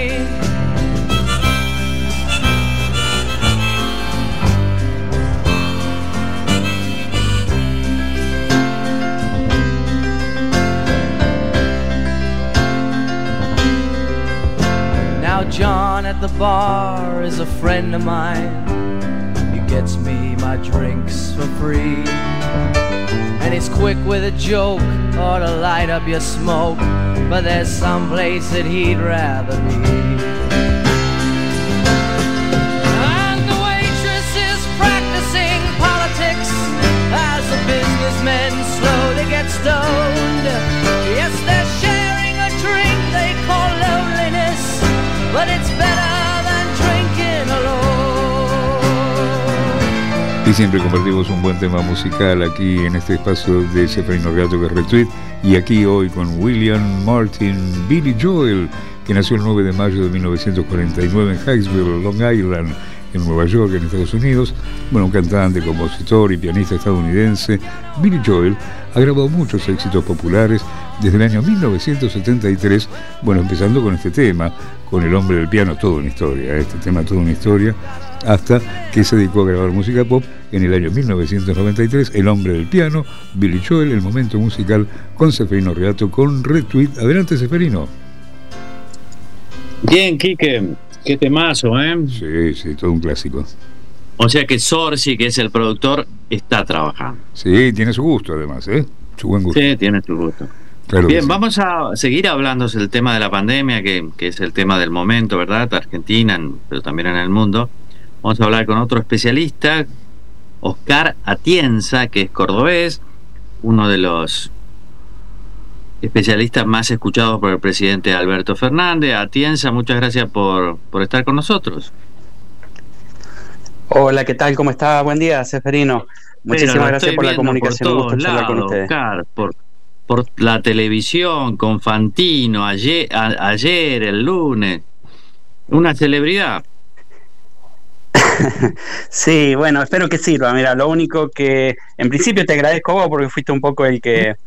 Now John at the bar is a friend of mine. He gets me my drinks for free, and he's quick with a joke or to light up your smoke, but there's some place that he'd rather be. And the waitress is practicing politics as the businessmen slowly get stoned. Yes, they're sharing a drink they call loneliness, but it's better than drinking alone. Y siempre compartimos un buen tema musical aquí en este espacio de Seferino Reato, que es Retweet, y aquí hoy con William Martin, Billy Joel, que nació el 9 de mayo de 1949 en Hicksville, Long Island, en Nueva York, en Estados Unidos. Bueno, un cantante, compositor y pianista estadounidense. Billy Joel ha grabado muchos éxitos populares desde el año 1973, bueno, empezando con este tema, con El hombre del piano, toda una historia, este tema toda una historia, hasta que se dedicó a grabar música pop en el año 1993, El hombre del piano, Billy Joel, el momento musical con Seferino Reato, con Retweet. Adelante, Seferino. Bien, Quique, qué temazo, ¿eh? Sí, sí, todo un clásico. O sea que Sorsi, que es el productor, está trabajando. Sí, tiene su gusto además, ¿eh? Su buen gusto. Sí, tiene su gusto. Claro. Bien, vamos a seguir hablando del tema de la pandemia, que es el tema del momento, ¿verdad? Argentina, pero también en el mundo. Vamos a hablar con otro especialista, Oscar Atienza, que es cordobés, uno de los especialistas más escuchados por el presidente Alberto Fernández. Atienza, muchas gracias por estar con nosotros. Hola, ¿qué tal? ¿Cómo está? Buen día, Seferino. Muchísimas gracias por la comunicación. Por todos lados, con usted. Oscar, por la televisión, con Fantino, ayer, el lunes. Una celebridad. Sí, bueno, espero que sirva. Mira, lo único que en principio te agradezco vos porque fuiste un poco el que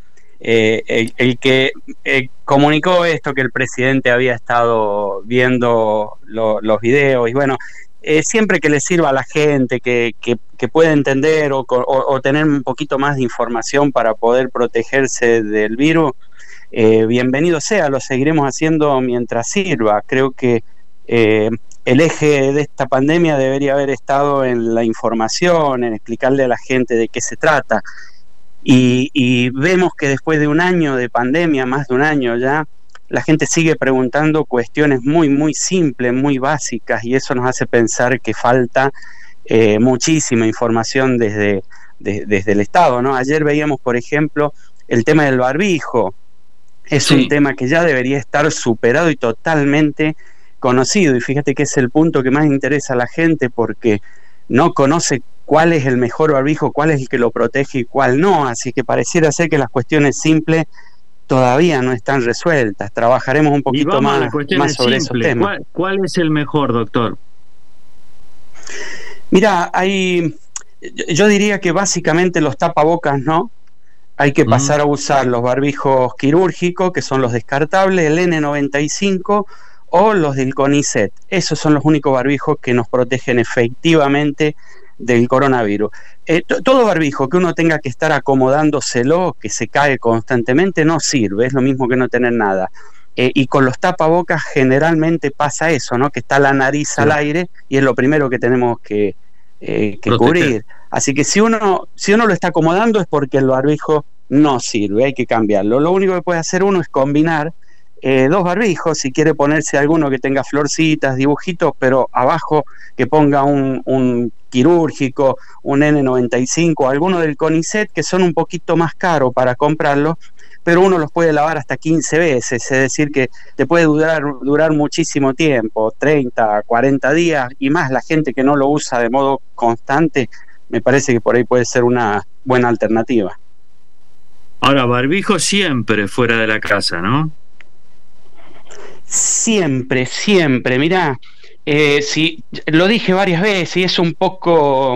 comunicó esto, que el presidente había estado viendo los videos, y bueno, siempre que le sirva a la gente que pueda entender o tener un poquito más de información para poder protegerse del virus, bienvenido sea. Lo seguiremos haciendo mientras sirva. Creo que el eje de esta pandemia debería haber estado en la información, en explicarle a la gente de qué se trata. Y vemos que después de un año de pandemia, más de un año ya, la gente sigue preguntando cuestiones muy, muy simples, muy básicas, y eso nos hace pensar que falta muchísima información desde el Estado, ¿no? Ayer veíamos, por ejemplo, el tema del barbijo. Es un tema que ya debería estar superado y totalmente conocido, y fíjate que es el punto que más interesa a la gente, porque no conoce cuál es el mejor barbijo, cuál es el que lo protege y cuál no, así que pareciera ser que las cuestiones simples todavía no están resueltas. Trabajaremos un poquito más sobre esos temas. ¿Cuál es el mejor, doctor? Mira, yo diría que básicamente los tapabocas no, hay que pasar a usar los barbijos quirúrgicos, que son los descartables, el N95 o los del CONICET. Esos son los únicos barbijos que nos protegen efectivamente del coronavirus. Todo barbijo que uno tenga que estar acomodándoselo, que se cae constantemente, no sirve, es lo mismo que no tener nada. Y con los tapabocas generalmente pasa eso, ¿no? Que está la nariz al aire y es lo primero que tenemos que cubrir. Así que si uno lo está acomodando es porque el barbijo no sirve, hay que cambiarlo. Lo único que puede hacer uno es combinar dos barbijos, si quiere ponerse alguno que tenga florcitas, dibujitos, pero abajo que ponga un quirúrgico, un N95, alguno del CONICET, que son un poquito más caros para comprarlos, pero uno los puede lavar hasta 15 veces, es decir que te puede durar muchísimo tiempo, 30, 40 días y más. La gente que no lo usa de modo constante, me parece que por ahí puede ser una buena alternativa. Ahora, barbijo siempre fuera de la casa, ¿no? Siempre, mirá, sí, lo dije varias veces y es un poco,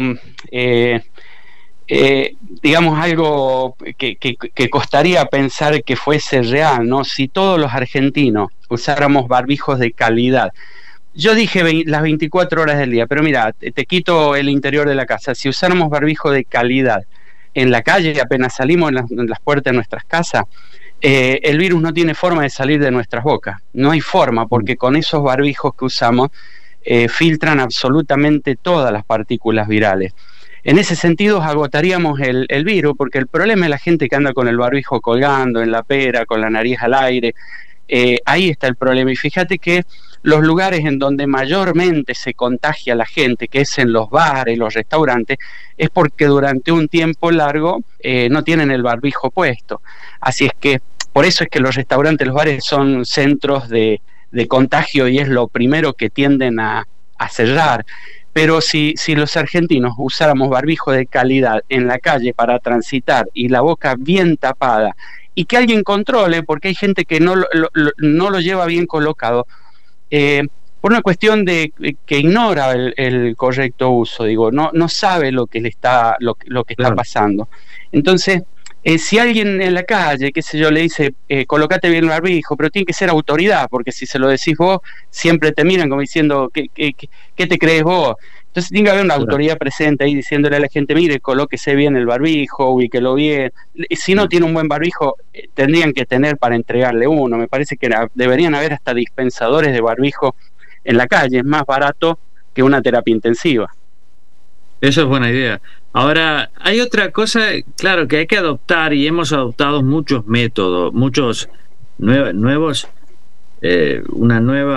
digamos, algo que costaría pensar que fuese real, ¿no? Si todos los argentinos usáramos barbijos de calidad. Yo dije las 24 horas del día, pero mira, te quito el interior de la casa. Si usáramos barbijo de calidad en la calle, apenas salimos en las puertas de nuestras casas, el virus no tiene forma de salir de nuestras bocas. No hay forma, porque con esos barbijos que usamos filtran absolutamente todas las partículas virales. En ese sentido agotaríamos el virus, porque el problema es la gente que anda con el barbijo colgando en la pera, con la nariz al aire. Ahí está el problema. Y fíjate que los lugares en donde mayormente se contagia la gente, que es en los bares, los restaurantes, es porque durante un tiempo largo no tienen el barbijo puesto. Así es que por eso es que los restaurantes, los bares son centros de contagio y es lo primero que tienden a cerrar. Pero si los argentinos usáramos barbijo de calidad en la calle para transitar y la boca bien tapada y que alguien controle, porque hay gente que no lo lleva bien colocado, por una cuestión de que ignora el correcto uso, digo, no sabe lo que está pasando. Entonces, si alguien en la calle, qué sé yo, le dice, colócate bien el barbijo, pero tiene que ser autoridad, porque si se lo decís vos, siempre te miran como diciendo, ¿qué te crees vos? Entonces tiene que haber una autoridad presente ahí diciéndole a la gente, mire, colóquese bien el barbijo, ubíquelo bien. Si no tiene un buen barbijo, tendrían que tener para entregarle uno. Me parece que deberían haber hasta dispensadores de barbijo en la calle, es más barato que una terapia intensiva. Eso es buena idea. Ahora, hay otra cosa, claro, que hay que adoptar, y hemos adoptado muchos métodos, muchos nuevos, un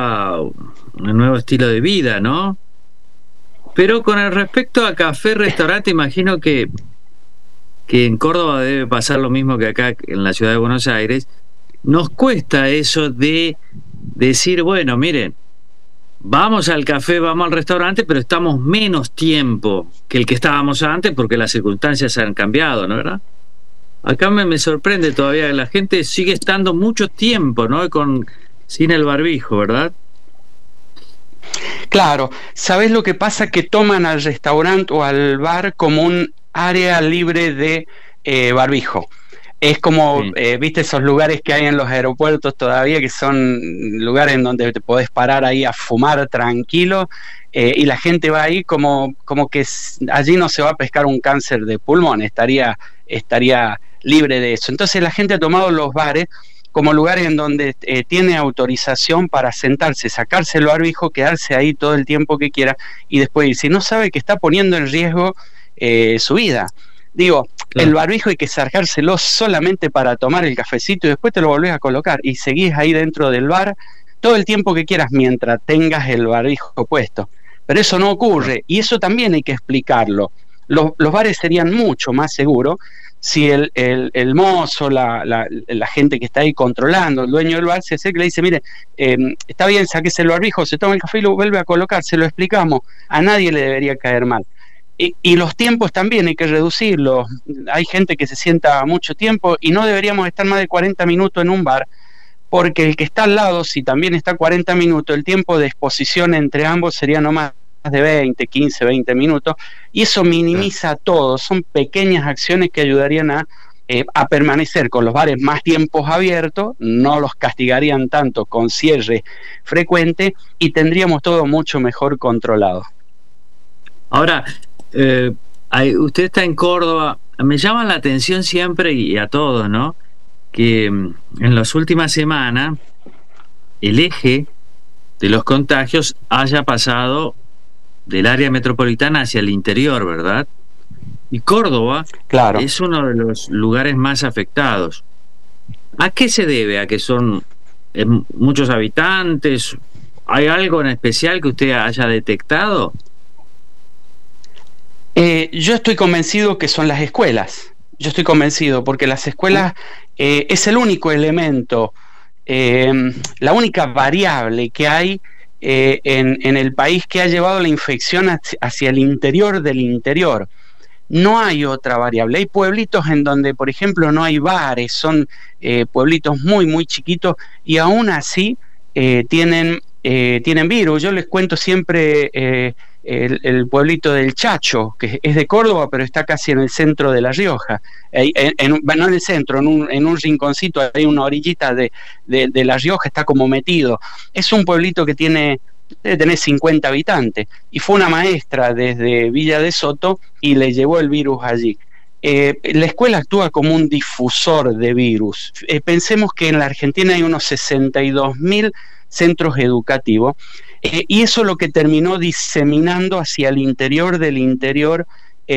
nuevo estilo de vida, ¿no? Pero con el respecto a café, restaurante, imagino que en Córdoba debe pasar lo mismo que acá en la ciudad de Buenos Aires. Nos cuesta eso de decir, bueno, miren, vamos al café, vamos al restaurante, pero estamos menos tiempo que el que estábamos antes porque las circunstancias han cambiado, ¿no? ¿Verdad? Acá me sorprende todavía que la gente sigue estando mucho tiempo, ¿no? Sin el barbijo, ¿verdad? Claro, ¿sabés lo que pasa? Que toman al restaurante o al bar como un área libre de barbijo. Es como, viste esos lugares que hay en los aeropuertos todavía, que son lugares en donde te podés parar ahí a fumar tranquilo, y la gente va ahí como que allí no se va a pescar un cáncer de pulmón, estaría libre de eso. Entonces la gente ha tomado los bares como lugares en donde tiene autorización para sentarse, sacarse el barbijo, quedarse ahí todo el tiempo que quiera y después ir. Si no sabe que está poniendo en riesgo su vida. Digo, claro, el barbijo hay que sacárselo solamente para tomar el cafecito y después te lo volvés a colocar y seguís ahí dentro del bar todo el tiempo que quieras mientras tengas el barbijo puesto. Pero eso no ocurre y eso también hay que explicarlo. Los bares serían mucho más seguros si el mozo, la gente que está ahí controlando, el dueño del bar, se acerca y le dice, mire, está bien, sáquese el barbijo, se toma el café y lo vuelve a colocar, se lo explicamos, a nadie le debería caer mal. Y los tiempos también hay que reducirlos. Hay gente que se sienta mucho tiempo y no deberíamos estar más de 40 minutos en un bar, porque el que está al lado, si también está 40 minutos, el tiempo de exposición entre ambos sería no más de 20, 15, 20 minutos, y eso minimiza todo. Son pequeñas acciones que ayudarían a permanecer con los bares más tiempos abiertos, no los castigarían tanto con cierre frecuente y tendríamos todo mucho mejor controlado. Ahora, usted está en Córdoba, me llama la atención siempre y a todos, ¿no?, que en las últimas semanas el eje de los contagios haya pasado del área metropolitana hacia el interior, ¿verdad? Y Córdoba, claro, es uno de los lugares más afectados. ¿A qué se debe? ¿A que son muchos habitantes? ¿Hay algo en especial que usted haya detectado? Yo estoy convencido que son las escuelas. Yo estoy convencido porque las escuelas es el único elemento, la única variable que hay en el país que ha llevado la infección hacia el interior del interior. No hay otra variable. Hay pueblitos en donde, por ejemplo, no hay bares, son pueblitos muy, muy chiquitos y aún así tienen virus. Yo les cuento siempre el pueblito del Chacho, que es de Córdoba, pero está casi en el centro de La Rioja. No en el centro, en un rinconcito, hay una orillita de La Rioja, está como metido. Es un pueblito que debe tener 50 habitantes, y fue una maestra desde Villa de Soto y le llevó el virus allí. La escuela actúa como un difusor de virus. Pensemos que en la Argentina hay unos 62.000 centros educativos, y eso es lo que terminó diseminando hacia el interior del interior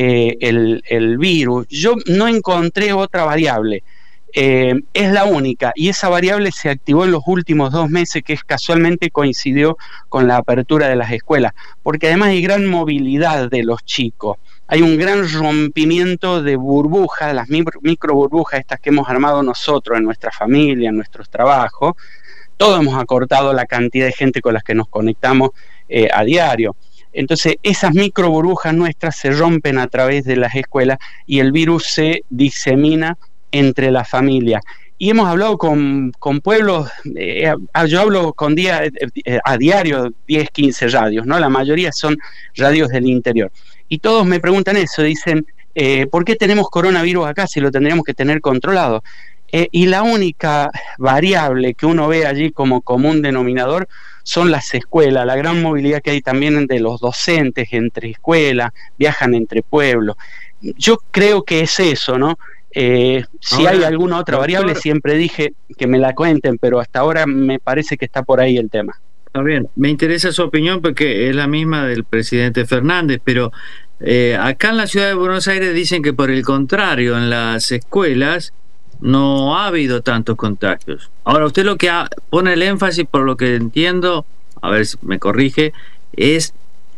el virus. Yo no encontré otra variable, es la única, y esa variable se activó en los últimos 2 meses, que casualmente coincidió con la apertura de las escuelas, porque además hay gran movilidad de los chicos, hay un gran rompimiento de burbujas, las micro burbujas estas que hemos armado nosotros en nuestra familia, en nuestros trabajos. Todos hemos acortado la cantidad de gente con las que nos conectamos a diario. Entonces, esas micro burbujas nuestras se rompen a través de las escuelas y el virus se disemina entre la familia. Y hemos hablado con pueblos, yo hablo a diario 10, 15 radios, ¿no? La mayoría son radios del interior. Y todos me preguntan eso, dicen, ¿por qué tenemos coronavirus acá si lo tendríamos que tener controlado? Y la única variable que uno ve allí como común denominador son las escuelas, la gran movilidad que hay también de los docentes entre escuelas, viajan entre pueblos. Yo creo que es eso, ¿no? Si hay alguna otra variable, siempre dije que me la cuenten, pero hasta ahora me parece que está por ahí el tema. Está bien, me interesa su opinión porque es la misma del presidente Fernández, pero acá en la ciudad de Buenos Aires dicen que por el contrario, en las escuelas no ha habido tantos contagios. Ahora, usted lo que pone el énfasis, por lo que entiendo, a ver si me corrige, es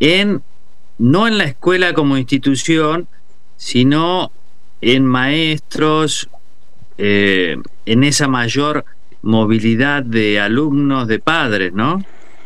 no en la escuela como institución, sino en maestros, en esa mayor movilidad de alumnos, de padres, ¿no?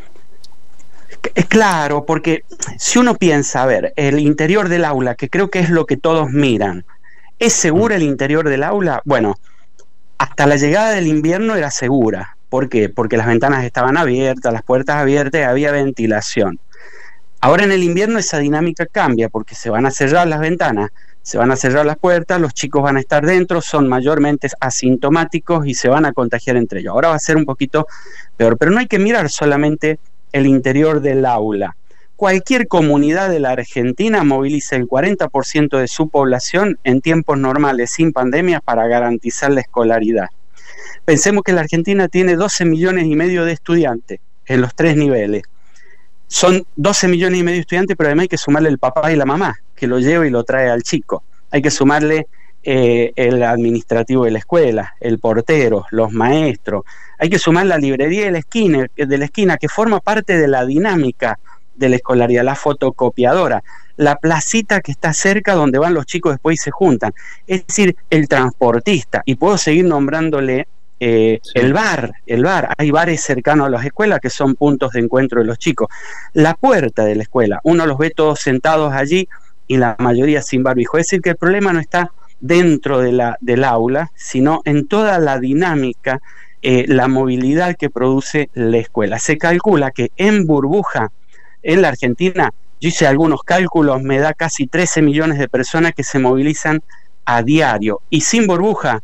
Claro, porque si uno piensa, a ver, el interior del aula, que creo que es lo que todos miran, ¿es segura el interior del aula? Bueno, hasta la llegada del invierno era segura. ¿Por qué? Porque las ventanas estaban abiertas, las puertas abiertas, había ventilación. Ahora en el invierno esa dinámica cambia, porque se van a cerrar las ventanas, se van a cerrar las puertas, los chicos van a estar dentro, son mayormente asintomáticos y se van a contagiar entre ellos. Ahora va a ser un poquito peor, pero no hay que mirar solamente el interior del aula. Cualquier comunidad de la Argentina moviliza el 40% de su población en tiempos normales, sin pandemia, para garantizar la escolaridad. Pensemos que la Argentina tiene 12 millones y medio de estudiantes en los 3 niveles. Son 12 millones y medio de estudiantes, pero además hay que sumarle el papá y la mamá, que lo lleva y lo trae al chico. Hay que sumarle el administrativo de la escuela, el portero, los maestros. Hay que sumar la librería de la esquina, que forma parte de la dinámica de la escolaridad, la fotocopiadora, la placita que está cerca donde van los chicos después y se juntan. Es decir, el transportista, y puedo seguir nombrándole el bar. Hay bares cercanos a las escuelas que son puntos de encuentro de los chicos. La puerta de la escuela, uno los ve todos sentados allí y la mayoría sin barbijo. Es decir, que el problema no está dentro del aula, sino en toda la dinámica, la movilidad que produce la escuela. Se calcula que en burbuja, en la Argentina, yo hice algunos cálculos, me da casi 13 millones de personas que se movilizan a diario, y sin burbuja,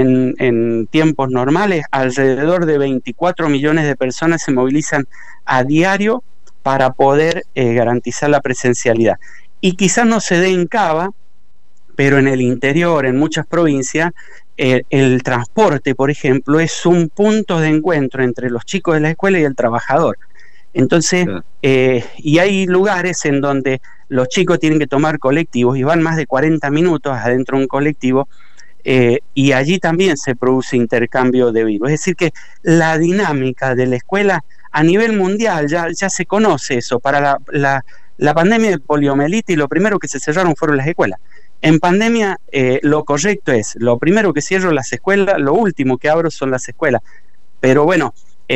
en tiempos normales, alrededor de 24 millones de personas se movilizan a diario para poder garantizar la presencialidad. Y quizás no se dé en Cava, pero en el interior, en muchas provincias, el transporte, por ejemplo, es un punto de encuentro entre los chicos de la escuela y el trabajador. Entonces, y hay lugares en donde los chicos tienen que tomar colectivos y van más de 40 minutos adentro de un colectivo, y allí también se produce intercambio de virus. Es decir, que la dinámica de la escuela a nivel mundial ya se conoce eso. Para la pandemia de poliomielitis, lo primero que se cerraron fueron las escuelas. En pandemia, lo correcto es, lo primero que cierro las escuelas, lo último que abro son las escuelas. Pero bueno,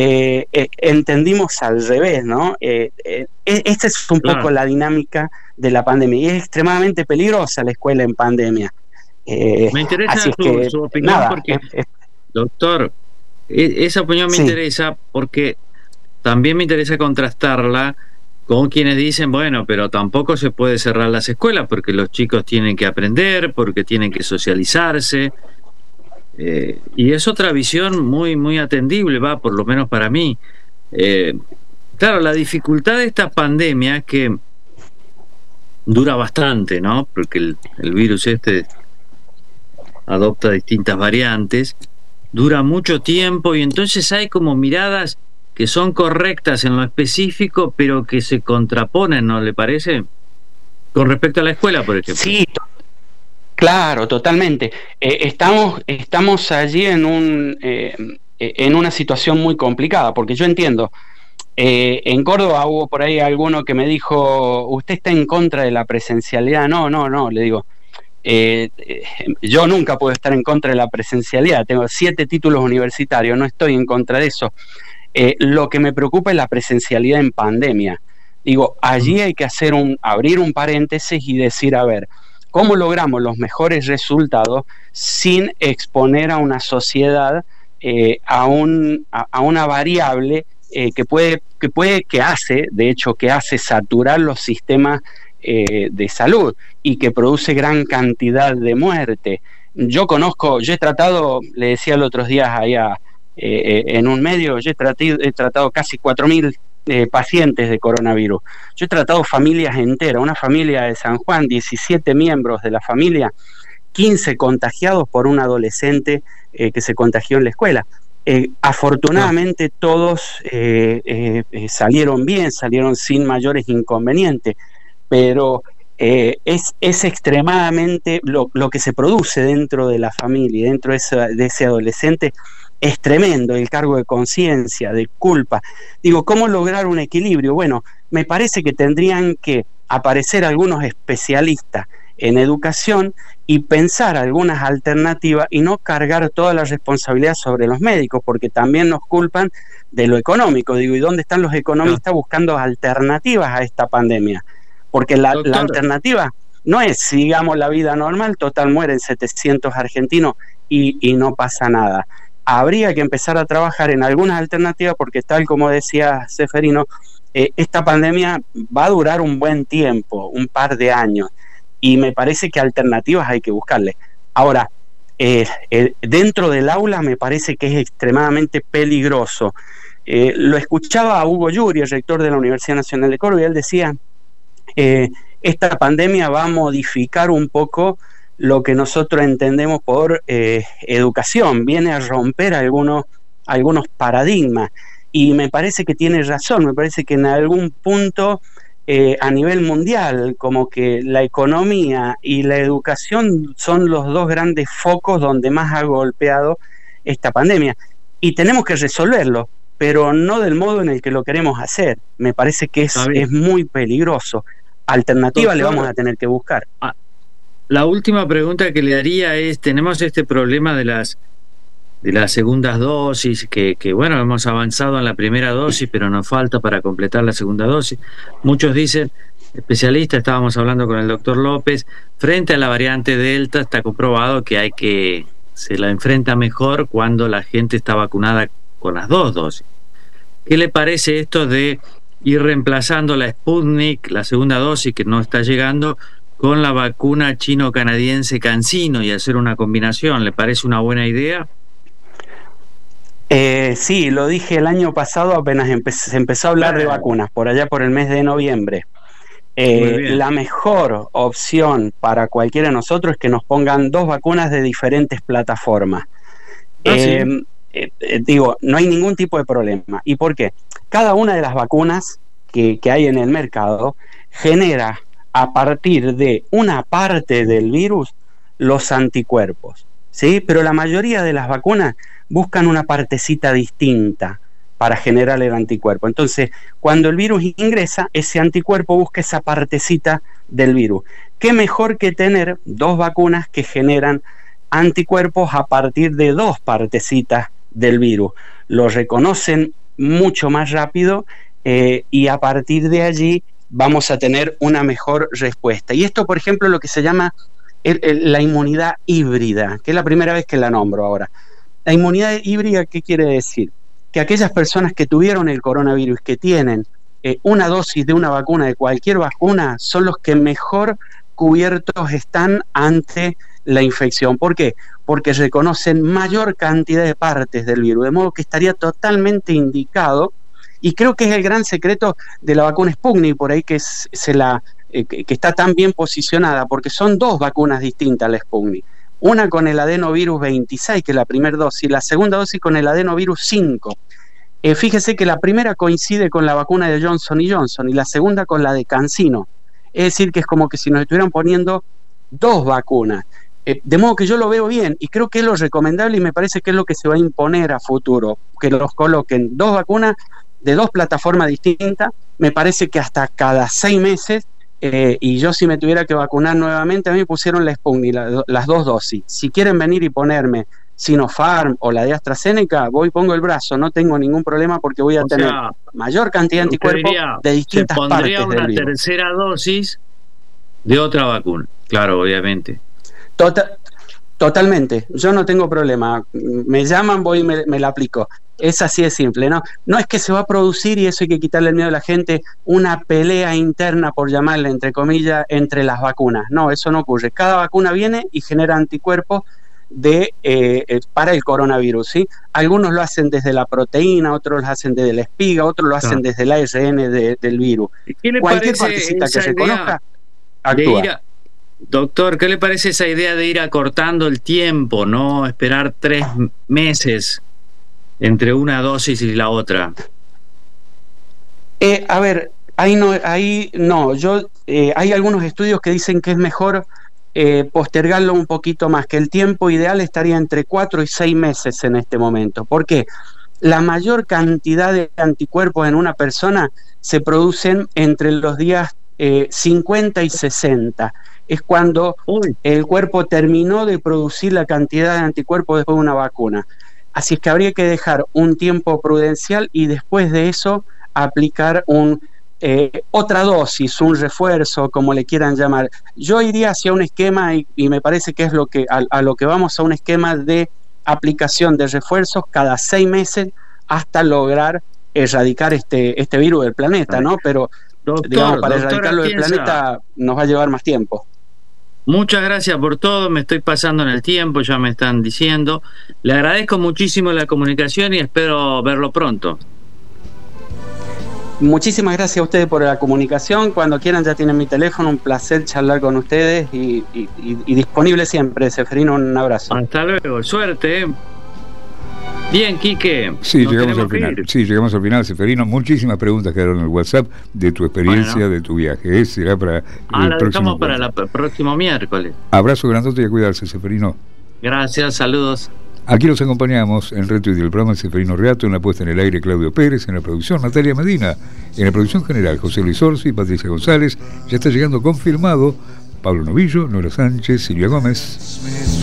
entendimos al revés, ¿no? Esta es un poco la dinámica de la pandemia, y es extremadamente peligrosa la escuela en pandemia. Me interesa su opinión, porque, doctor, esa opinión me interesa porque también me interesa contrastarla con quienes dicen, bueno, pero tampoco se puede cerrar las escuelas porque los chicos tienen que aprender, porque tienen que socializarse, y es otra visión muy, muy atendible, por lo menos para mí. Claro, la dificultad de esta pandemia es que dura bastante, ¿no? Porque el virus adopta distintas variantes, dura mucho tiempo, y entonces hay como miradas que son correctas en lo específico, pero que se contraponen, ¿no le parece? Con respecto a la escuela, por ejemplo. Sí, claro, totalmente. Estamos allí en una situación muy complicada, porque yo entiendo, en Córdoba hubo por ahí alguno que me dijo, ¿usted está en contra de la presencialidad? No, le digo, yo nunca puedo estar en contra de la presencialidad, tengo 7 títulos universitarios, no estoy en contra de eso. Lo que me preocupa es la presencialidad en pandemia. Digo, allí hay que abrir un paréntesis y decir, a ver, ¿cómo logramos los mejores resultados sin exponer a una sociedad a una variable que hace saturar los sistemas de salud y que produce gran cantidad de muerte? Yo he tratado, le decía el otro día allá en un medio, he tratado casi 4.000 pacientes de coronavirus. Yo he tratado familias enteras, una familia de San Juan, 17 miembros de la familia, 15 contagiados por un adolescente que se contagió en la escuela. Afortunadamente todos salieron bien, salieron sin mayores inconvenientes, pero es extremadamente lo que se produce dentro de la familia y dentro de ese adolescente es tremendo, el cargo de conciencia, de culpa. Digo, ¿cómo lograr un equilibrio? Bueno, me parece que tendrían que aparecer algunos especialistas en educación y pensar algunas alternativas y no cargar toda la responsabilidad sobre los médicos, porque también nos culpan de lo económico. Digo, ¿y dónde están los economistas buscando alternativas a esta pandemia? Porque la alternativa no es, sigamos la vida normal, total mueren 700 argentinos y no pasa nada. Habría que empezar a trabajar en algunas alternativas porque, tal como decía Ceferino, esta pandemia va a durar un buen tiempo, un par de años, y me parece que alternativas hay que buscarle. Ahora, dentro del aula me parece que es extremadamente peligroso. Lo escuchaba a Hugo Yuri, el rector de la Universidad Nacional de Córdoba, y él decía, esta pandemia va a modificar un poco lo que nosotros entendemos por educación, viene a romper algunos paradigmas, y me parece que tiene razón, me parece que en algún punto a nivel mundial, como que la economía y la educación son los dos grandes focos donde más ha golpeado esta pandemia, y tenemos que resolverlo, pero no del modo en el que lo queremos hacer. Me parece que es muy peligroso. Alternativa, doctor, le vamos a tener que buscar. La última pregunta que le daría es, tenemos este problema de las segundas dosis, que bueno, hemos avanzado en la primera dosis, pero nos falta para completar la segunda dosis. Muchos dicen, especialistas, estábamos hablando con el doctor López, frente a la variante Delta está comprobado que se la enfrenta mejor cuando la gente está vacunada con las 2 dosis. ¿Qué le parece esto de ir reemplazando la Sputnik, la segunda dosis que no está llegando, con la vacuna chino-canadiense CanSino y hacer una combinación? ¿Le parece una buena idea? Sí, lo dije el año pasado apenas se empezó a hablar de vacunas, por allá por el mes de noviembre. La mejor opción para cualquiera de nosotros es que nos pongan 2 vacunas de diferentes plataformas. ¿Sí? Digo, no hay ningún tipo de problema. ¿Y por qué? Cada una de las vacunas que hay en el mercado genera a partir de una parte del virus los anticuerpos, ¿sí? Pero la mayoría de las vacunas buscan una partecita distinta para generar el anticuerpo. Entonces, cuando el virus ingresa, ese anticuerpo busca esa partecita del virus. ¿Qué mejor que tener 2 vacunas que generan anticuerpos a partir de 2 partecitas del virus? Lo reconocen mucho más rápido y a partir de allí vamos a tener una mejor respuesta. Y esto, por ejemplo, es lo que se llama la inmunidad híbrida, que es la primera vez que la nombro ahora. La inmunidad híbrida, ¿qué quiere decir? Que aquellas personas que tuvieron el coronavirus, que tienen una dosis de una vacuna, de cualquier vacuna, son los que mejor cubiertos están ante la infección. ¿Por qué? Porque reconocen mayor cantidad de partes del virus, de modo que estaría totalmente indicado, y creo que es el gran secreto de la vacuna Sputnik, por ahí que que está tan bien posicionada, porque son 2 vacunas distintas la Sputnik. Una con el adenovirus 26, que es la primera dosis, y la segunda dosis con el adenovirus 5. Fíjese que la primera coincide con la vacuna de Johnson & Johnson y la segunda con la de CanSino. Es decir, que es como que si nos estuvieran poniendo 2 vacunas. De modo que yo lo veo bien y creo que es lo recomendable, y me parece que es lo que se va a imponer a futuro, que los coloquen 2 vacunas de 2 plataformas distintas. Me parece que hasta cada 6 meses, y yo si me tuviera que vacunar nuevamente, a mí me pusieron la Sputnik, las 2 dosis. Si quieren venir y ponerme Sinopharm o la de AstraZeneca, voy y pongo el brazo, no tengo ningún problema, porque voy a tener mayor cantidad de anticuerpos de distintas partes del virus. Se pondría una tercera dosis de otra vacuna, claro, obviamente. Totalmente, yo no tengo problema, me llaman, voy y me la aplico. Es así de simple, ¿no? No es que se va a producir, y eso hay que quitarle el miedo a la gente, una pelea interna, por llamarle entre comillas, entre las vacunas. No, eso no ocurre. Cada vacuna viene y genera anticuerpos para el coronavirus, ¿sí? Algunos lo hacen desde la proteína, otros lo hacen desde la espiga, otros lo hacen desde el ARN del virus. ¿Qué le Cualquier parece partecita que se conozca, actúa. Doctor, ¿qué le parece esa idea de ir acortando el tiempo, no esperar 3 meses entre una dosis y la otra? A ver, hay algunos estudios que dicen que es mejor postergarlo un poquito más, que el tiempo ideal estaría entre 4 y 6 meses en este momento. ¿Por qué? La mayor cantidad de anticuerpos en una persona se producen entre los días 50 y 60. Es cuando el cuerpo terminó de producir la cantidad de anticuerpos después de una vacuna. Así es que habría que dejar un tiempo prudencial y después de eso aplicar otra dosis, un refuerzo, como le quieran llamar. Yo iría hacia un esquema, y me parece que es a lo que vamos, a un esquema de aplicación de refuerzos cada 6 meses hasta lograr erradicar este virus del planeta, ¿no? Pero digamos, para erradicarlo del planeta nos va a llevar más tiempo. Muchas gracias por todo, me estoy pasando en el tiempo, ya me están diciendo. Le agradezco muchísimo la comunicación y espero verlo pronto. Muchísimas gracias a ustedes por la comunicación. Cuando quieran ya tienen mi teléfono. Un placer charlar con ustedes y disponible siempre. Seferino, un abrazo. Hasta luego. Suerte. Bien, Quique. Sí, llegamos al final. Sí, llegamos al final, Seferino. Muchísimas preguntas quedaron en el WhatsApp de tu experiencia, de tu viaje. Será para el próximo. Para el próximo miércoles. Abrazo grandote y a cuidarse, Seferino. Gracias, saludos. Aquí los acompañamos en Retweet del programa Seferino Reato, en la puesta en el aire Claudio Pérez, en la producción Natalia Medina, en la producción general José Luis Orsi, Patricia González. Ya está llegando confirmado Pablo Novillo, Nora Sánchez, Silvia Gómez.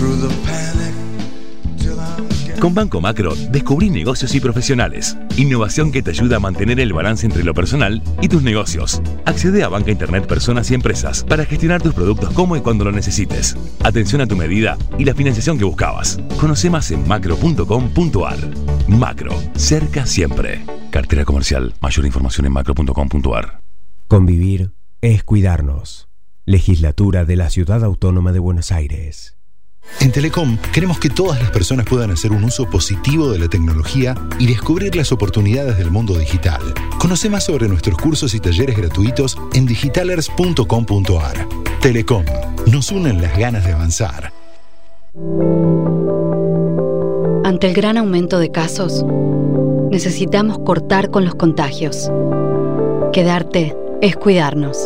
Con Banco Macro, descubrí negocios y profesionales. Innovación que te ayuda a mantener el balance entre lo personal y tus negocios. Accede a banca internet personas y empresas para gestionar tus productos como y cuando lo necesites. Atención a tu medida y la financiación que buscabas. Conoce más en macro.com.ar. Macro, cerca siempre. Cartera comercial. Mayor información en macro.com.ar. Convivir es cuidarnos. Legislatura de la Ciudad Autónoma de Buenos Aires. En Telecom queremos que todas las personas puedan hacer un uso positivo de la tecnología y descubrir las oportunidades del mundo digital. Conoce más sobre nuestros cursos y talleres gratuitos en digitalers.com.ar. Telecom, nos unen las ganas de avanzar. Ante el gran aumento de casos, necesitamos cortar con los contagios. Quedarte es cuidarnos.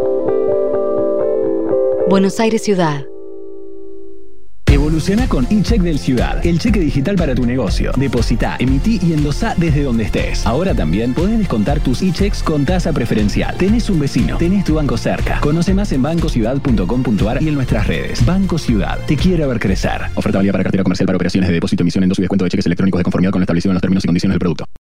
Buenos Aires Ciudad. Evoluciona con eCheck del Ciudad, el cheque digital para tu negocio. Depositá, emití y endosá desde donde estés. Ahora también podés descontar tus eChecks con tasa preferencial. Tenés un vecino, tenés tu banco cerca. Conoce más en bancociudad.com.ar y en nuestras redes. Banco Ciudad, te quiere ver crecer. Oferta válida para cartera comercial para operaciones de depósito, emisión, endoso y descuento de cheques electrónicos de conformidad con lo establecido en los términos y condiciones del producto.